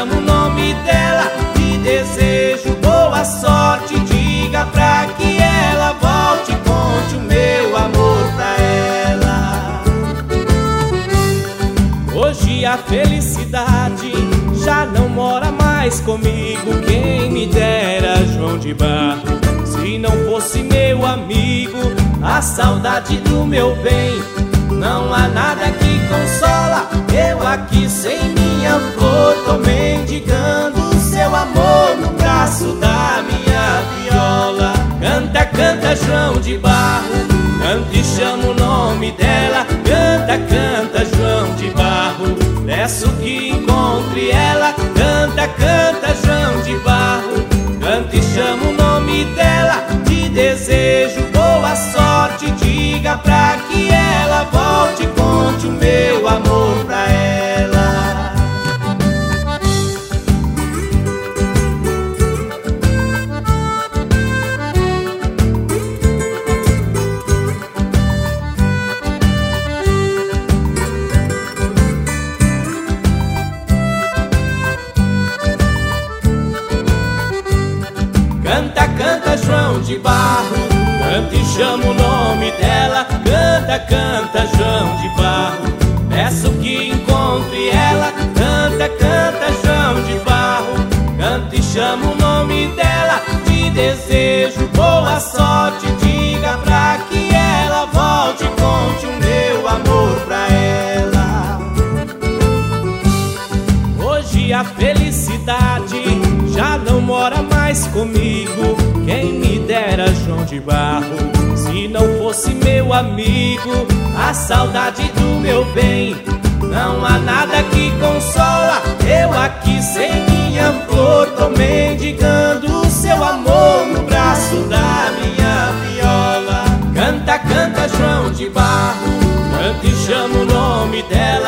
chamo o nome dela, te desejo boa sorte. Diga pra que ela volte, conte o meu amor pra ela. Hoje a felicidade já não mora mais comigo. Quem me dera João de Barro, se não fosse meu amigo, a saudade do meu bem. Não há nada que consola, eu aqui sem minha flor, tô mendigando seu amor no braço da minha viola. Canta, canta João de Barro, canta e chama o nome dela. Canta, canta João de Barro, peço que encontre ela. Canta, canta João de Barro, canta e chama o nome dela. Te desejo boa sorte, diga pra que ela volte, conte o meu amor pra ela. Canta, canta João de Barro, canta e chama o nome dela. Canta, canta João de Barro, peço que encontre ela. Canta, canta João de Barro, canta e chama o nome dela. Te desejo boa sorte, diga pra que ela volte, conte o meu amor pra ela. Hoje a felicidade já não mora mais comigo. Quem me dera João de Barro, se não fosse meu amigo, a saudade do meu bem. Não há nada que consola, eu aqui sem minha flor, tô mendigando seu amor no braço da minha viola. Canta, canta João de Barro, canta e chama o nome dela.